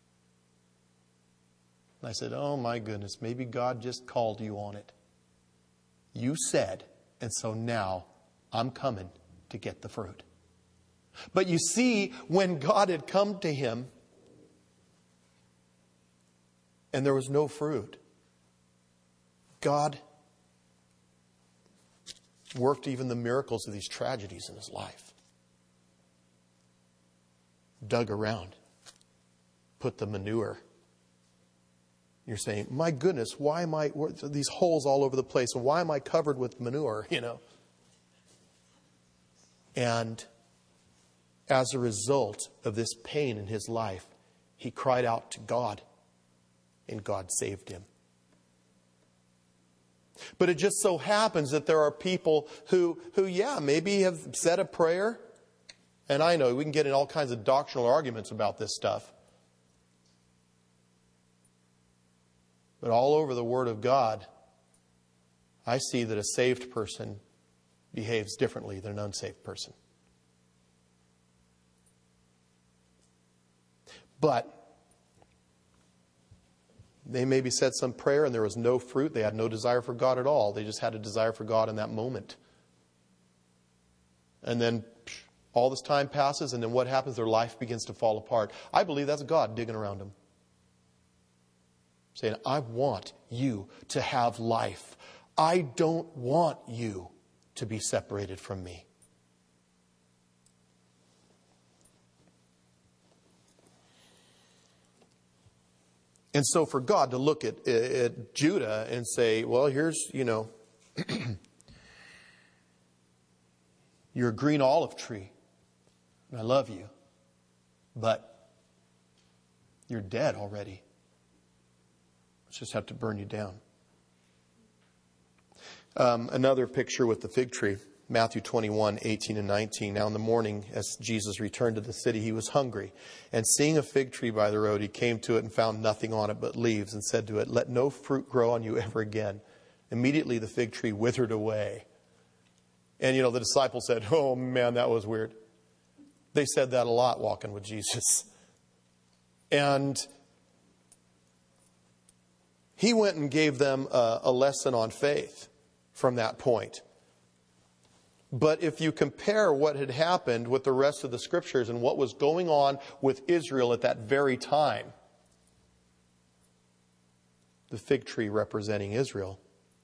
And I said, oh my goodness, maybe God just called you on it. You said, and so now I'm coming to get the fruit. But you see, when God had come to him and there was no fruit, God worked even the miracles of these tragedies in his life. Dug around, put the manure. You're saying, my goodness, why am I, these holes all over the place, and why am I covered with manure, And as a result of this pain in his life, he cried out to God, and God saved him. But it just so happens that there are people who maybe have said a prayer. And I know we can get in all kinds of doctrinal arguments about this stuff. But all over the Word of God, I see that a saved person behaves differently than an unsaved person. But they maybe said some prayer and there was no fruit. They had no desire for God at all. They just had a desire for God in that moment. And then all this time passes, and then what happens? Their life begins to fall apart. I believe that's God digging around them, saying, I want you to have life. I don't want you to be separated from me. And so for God to look at Judah and say, well, here's, you're a green olive tree, and I love you, but you're dead already. Let's just have to burn you down. Another picture with the fig tree, Matthew 21, 18 and 19. Now in the morning, as Jesus returned to the city, he was hungry. And seeing a fig tree by the road, he came to it and found nothing on it but leaves, and said to it, let no fruit grow on you ever again. Immediately the fig tree withered away. And, the disciples said, oh man, that was weird. They said that a lot walking with Jesus. And he went and gave them a lesson on faith from that point. But if you compare what had happened with the rest of the scriptures and what was going on with Israel at that very time, the fig tree representing Israel,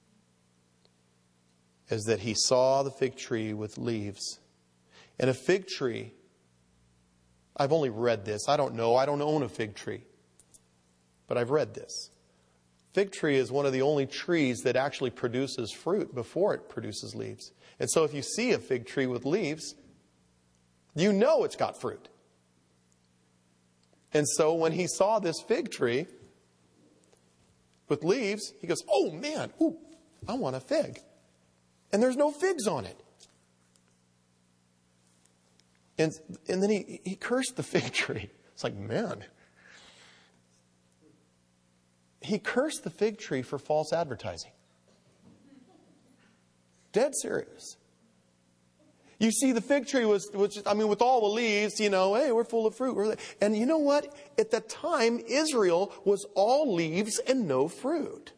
is that he saw the fig tree with leaves. And a fig tree, I've only read this. I don't know. I don't own a fig tree. But I've read this. Fig tree is one of the only trees that actually produces fruit before it produces leaves. And so if you see a fig tree with leaves, you know it's got fruit. And so when he saw this fig tree with leaves, he goes, oh man, I want a fig. And there's no figs on it. And then he cursed the fig tree. It's like, man. He cursed the fig tree for false advertising. Dead serious. You see, the fig tree was just, with all the leaves, hey, we're full of fruit. And you know what? At that time, Israel was all leaves and no fruit.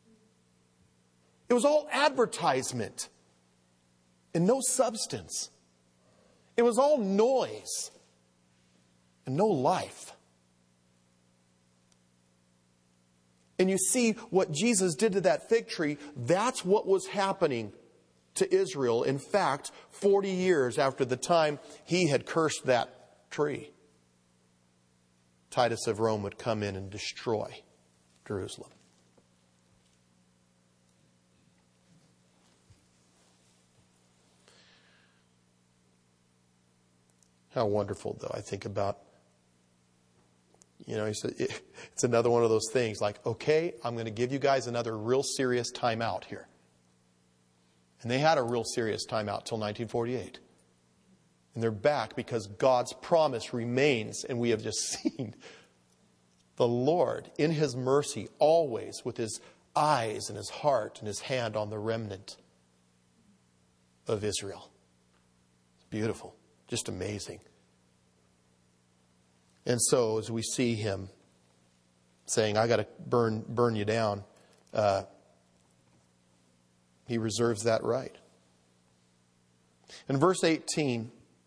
It was all advertisement and no substance. It was all noise and no life. And you see what Jesus did to that fig tree, that's what was happening to Israel. In fact, 40 years after the time he had cursed that tree, Titus of Rome would come in and destroy Jerusalem. How wonderful, though, I think about, he said, it's another one of those things like, okay, I'm going to give you guys another real serious time out here. And they had a real serious time out till 1948. And they're back because God's promise remains. And we have just seen the Lord in His mercy always with His eyes and His heart and His hand on the remnant of Israel. It's beautiful. Just amazing. And so as we see Him saying, I got to burn you down, He reserves that right. In verse 18,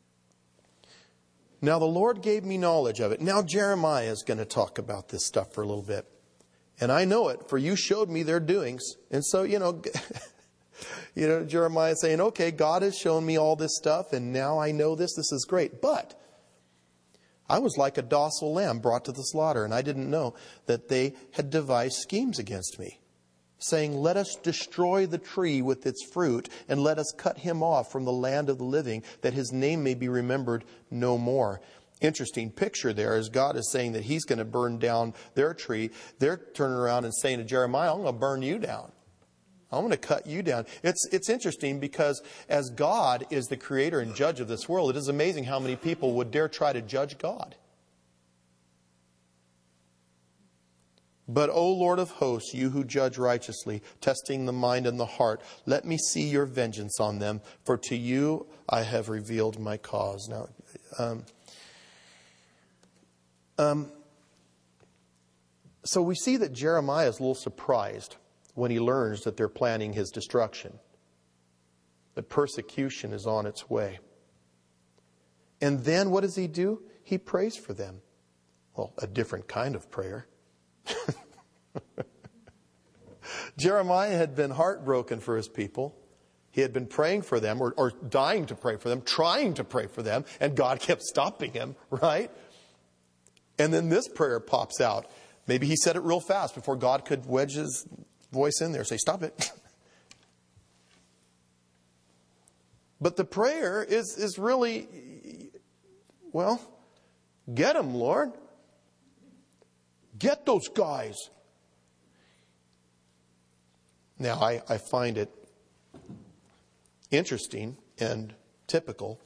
now the Lord gave me knowledge of it. Now Jeremiah is going to talk about this stuff for a little bit. And I know it, for you showed me their doings. And so, Jeremiah is saying, okay, God has shown me all this stuff, and now I know this. This is great. But I was like a docile lamb brought to the slaughter, and I didn't know that they had devised schemes against me, saying, let us destroy the tree with its fruit, and let us cut him off from the land of the living, that his name may be remembered no more. Interesting picture there as God is saying that He's going to burn down their tree. They're turning around and saying to Jeremiah, I'm going to burn you down. I'm going to cut you down. It's interesting because as God is the creator and judge of this world, it is amazing how many people would dare try to judge God. But, O Lord of hosts, you who judge righteously, testing the mind and the heart, let me see your vengeance on them, for to you I have revealed my cause. Now, so we see that Jeremiah is a little surprised when he learns that they're planning his destruction, that persecution is on its way. And then what does he do? He prays for them. Well, a different kind of prayer. Jeremiah had been heartbroken for his people. He had been praying for them, or dying to pray for them, trying to pray for them, and God kept stopping him, right? And then this prayer pops out. Maybe he said it real fast before God could wedge His voice in there, say, stop it. But the prayer is really, well, get them, Lord. Get those guys. Now, I find it interesting and typical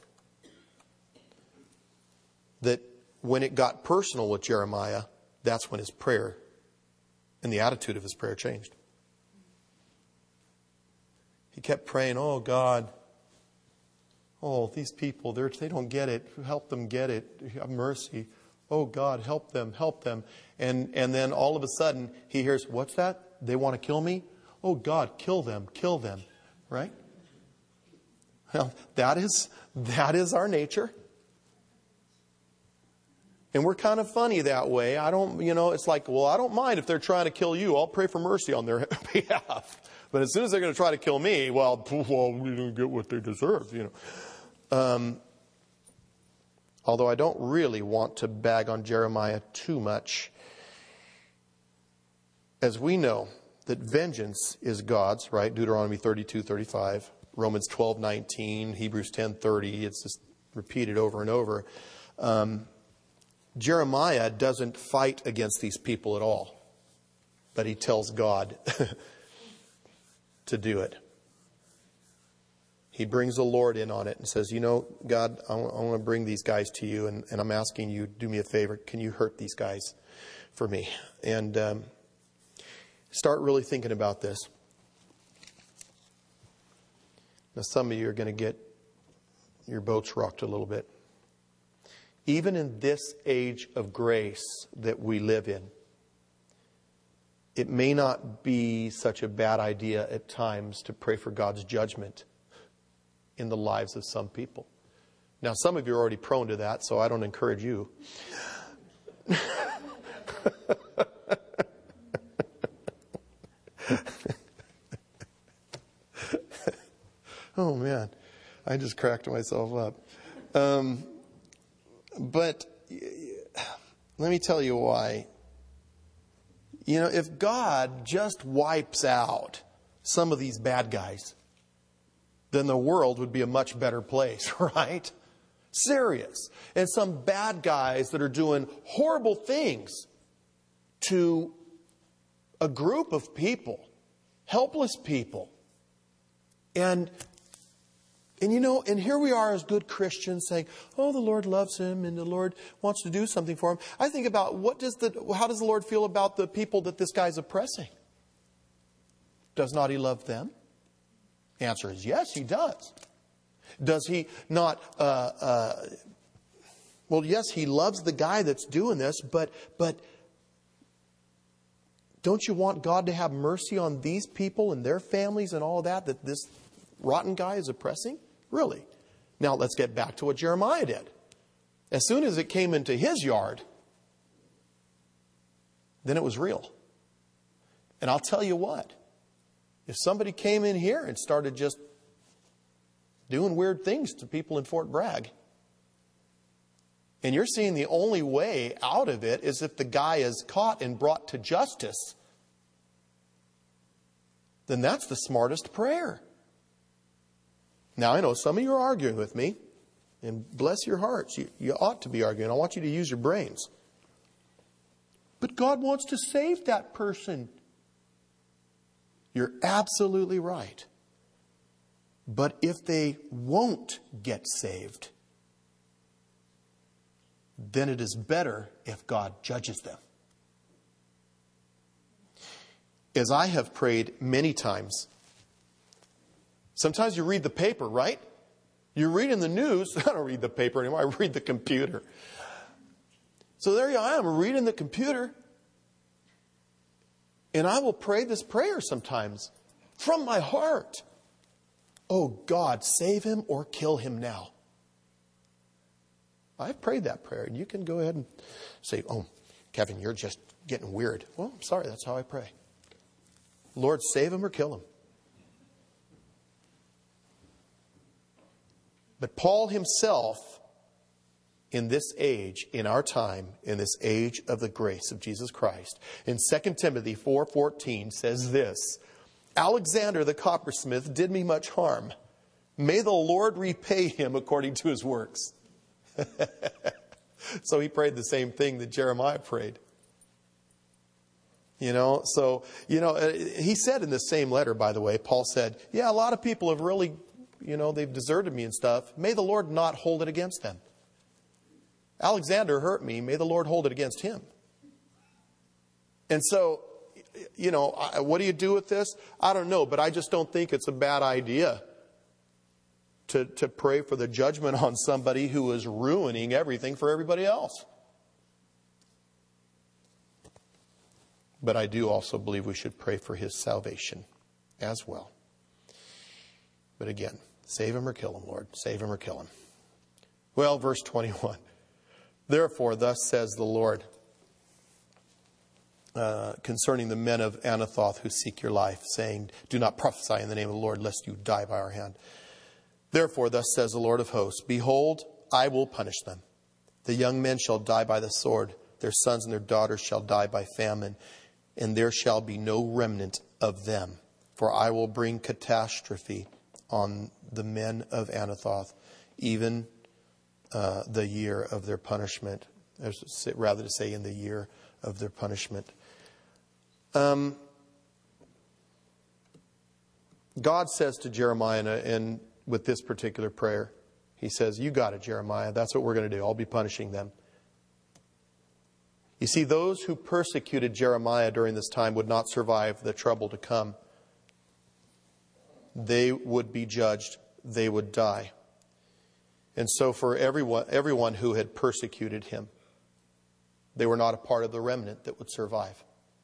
that when it got personal with Jeremiah, that's when his prayer and the attitude of his prayer changed. He kept praying, oh God, oh, these people, they don't get it. Help them get it. Have mercy. Oh God, help them, help them. And then all of a sudden he hears, what's that? They want to kill me? Oh God, kill them, right? Well, that is our nature. And we're kind of funny that way. It's like, well, I don't mind if they're trying to kill you. I'll pray for mercy on their behalf. But as soon as they're going to try to kill me, well, we don't get what they deserve, Although I don't really want to bag on Jeremiah too much. As we know that vengeance is God's, right? Deuteronomy 32:35, Romans 12:19, Hebrews 10:30. It's just repeated over and over. Jeremiah doesn't fight against these people at all. But he tells God to do it. He brings the Lord in on it and says, God, I want to bring these guys to you, and I'm asking you, do me a favor. Can you hurt these guys for me? And start really thinking about this. Now, some of you are going to get, your boat's rocked a little bit. Even in this age of grace that we live in, it may not be such a bad idea at times to pray for God's judgment in the lives of some people. Now, some of you are already prone to that, so I don't encourage you. Oh, man. I just cracked myself up. But let me tell you why. You know, if God just wipes out some of these bad guys, then the world would be a much better place, right? Serious. And some bad guys that are doing horrible things to a group of people, helpless people. And you know, and here we are as good Christians saying, oh, the Lord loves him and the Lord wants to do something for him. I think about how does the Lord feel about the people that this guy's oppressing? Does not he love them? The answer is yes, he does. Does he not, well, yes, he loves the guy that's doing this, but don't you want God to have mercy on these people and their families and all that this rotten guy is oppressing? Really? Now let's get back to what Jeremiah did. As soon as it came into his yard, then it was real. And I'll tell you what, if somebody came in here and started just doing weird things to people in Fort Bragg, and you're seeing the only way out of it is if the guy is caught and brought to justice, then that's the smartest prayer. Now, I know some of you are arguing with me, and bless your hearts. You ought to be arguing. I want you to use your brains. But God wants to save that person. You're absolutely right. But if they won't get saved, then it is better if God judges them. As I have prayed many times, sometimes you read the paper, right? You read in the news. I don't read the paper anymore. I read the computer. So there I am reading the computer. And I will pray this prayer sometimes from my heart. Oh God, save him or kill him now. I've prayed that prayer. And you can go ahead and say, oh, Kevin, you're just getting weird. Well, I'm sorry. That's how I pray. Lord, save him or kill him. But Paul himself, in this age, in our time, in this age of the grace of Jesus Christ, in 2 Timothy 4:14 says this, Alexander the coppersmith did me much harm. May the Lord repay him according to his works. So he prayed the same thing that Jeremiah prayed. You know, so, you know, he said in the same letter, by the way, Paul said, yeah, a lot of people have really, you know, they've deserted me and stuff. May the Lord not hold it against them. Alexander hurt me. May the Lord hold it against him. And so, you know, what do you do with this? I don't know, but I just don't think it's a bad idea to pray for the judgment on somebody who is ruining everything for everybody else. But I do also believe we should pray for his salvation as well. But again, save him or kill him, Lord. Save him or kill him. Well, verse 21. Therefore, thus says the Lord, concerning the men of Anathoth who seek your life, saying, do not prophesy in the name of the Lord, lest you die by our hand. Therefore, thus says the Lord of hosts, behold, I will punish them. The young men shall die by the sword. Their sons and their daughters shall die by famine. And there shall be no remnant of them. For I will bring catastrophe on the men of Anathoth, even the year of their punishment. Rather to say in the year of their punishment. God says to Jeremiah, and with this particular prayer, he says, you got it, Jeremiah. That's what we're going to do. I'll be punishing them. You see, those who persecuted Jeremiah during this time would not survive the trouble to come. They would be judged. They would die. And so for everyone who had persecuted him, they were not a part of the remnant that would survive.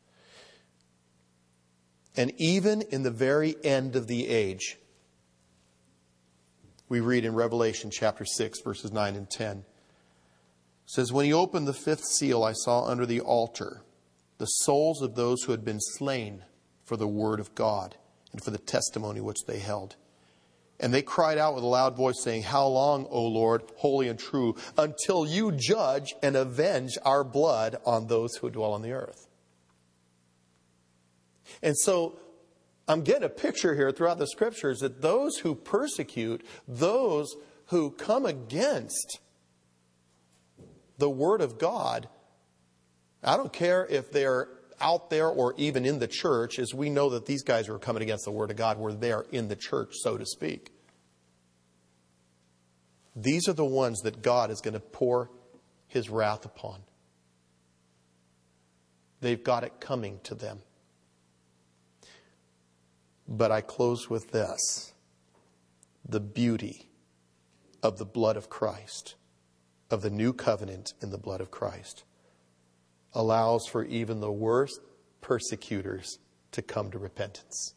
And even in the very end of the age, we read in Revelation chapter 6, verses 9 and 10. It says, when he opened the fifth seal, I saw under the altar the souls of those who had been slain for the word of God and for the testimony which they held. And they cried out with a loud voice, saying, how long, O Lord, holy and true, until you judge and avenge our blood on those who dwell on the earth? And so I'm getting a picture here throughout the scriptures that those who persecute, those who come against the word of God, I don't care if they're out there or even in the church, as we know that these guys are coming against the word of God were there in the church, so to speak. These are the ones that God is going to pour his wrath upon. They've got it coming to them. But I close with this. The beauty of the blood of Christ, of the new covenant in the blood of Christ, allows for even the worst persecutors to come to repentance.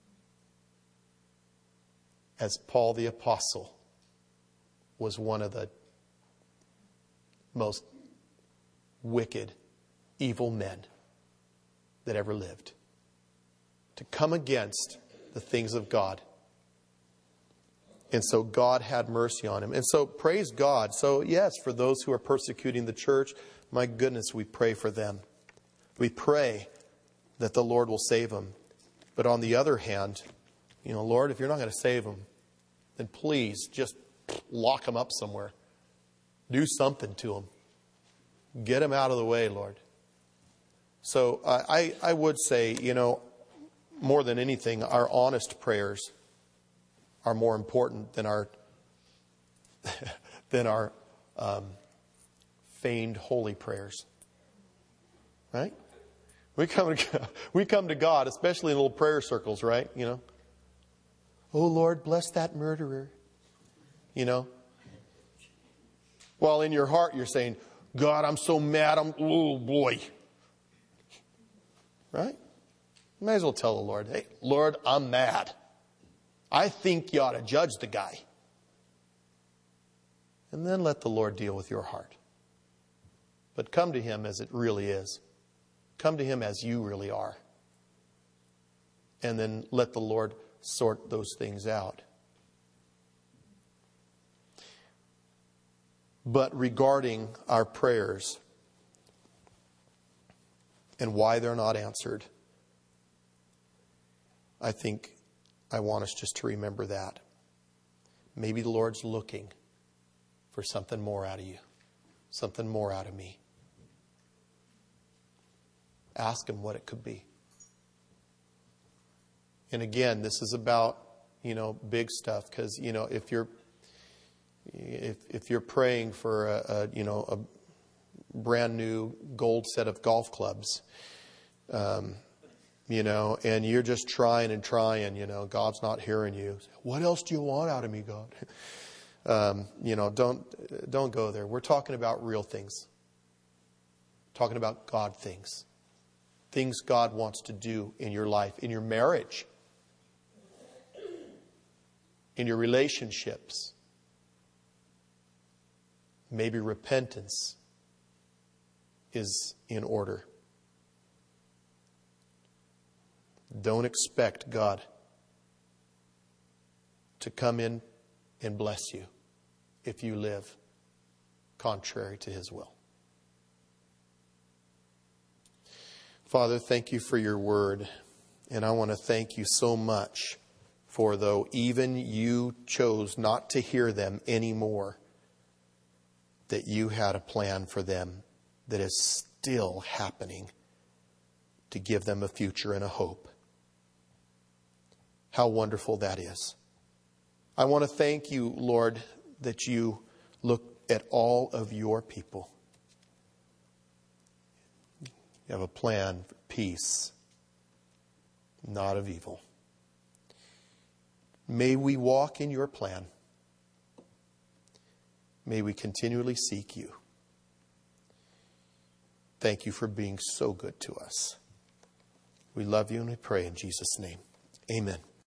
As Paul the Apostle was one of the most wicked, evil men that ever lived, to come against the things of God. And so God had mercy on him. And so praise God. So yes, for those who are persecuting the church, my goodness, we pray for them. We pray that the Lord will save them. But on the other hand, Lord, if you're not going to save them, then please just lock them up somewhere. Do something to them. Get them out of the way, Lord. So I would say, more than anything, our honest prayers are more important than our feigned holy prayers. Right? We come to God, especially in little prayer circles, right? Oh Lord, bless that murderer. While in your heart you're saying, God, I'm so mad. Oh boy. Right? You may as well tell the Lord, hey, Lord, I'm mad. I think you ought to judge the guy. And then let the Lord deal with your heart. But come to him as it really is. Come to him as you really are. And then let the Lord sort those things out. But regarding our prayers and why they're not answered, I think I want us just to remember that. Maybe the Lord's looking for something more out of you, something more out of me. Ask him what it could be. And again, this is about, big stuff, because, if you're praying for a brand new gold set of golf clubs, and you're just trying and trying, God's not hearing you. What else do you want out of me, God? Don't go there. We're talking about real things. Talking about God things. Things God wants to do in your life, in your marriage, in your relationships. Maybe repentance is in order. Don't expect God to come in and bless you if you live contrary to his will. Father, thank you for your word. And I want to thank you so much for, though even you chose not to hear them anymore, that you had a plan for them that is still happening to give them a future and a hope. How wonderful that is. I want to thank you, Lord, that you look at all of your people. You have a plan for peace, not of evil. May we walk in your plan. May we continually seek you. Thank you for being so good to us. We love you and we pray in Jesus' name. Amen.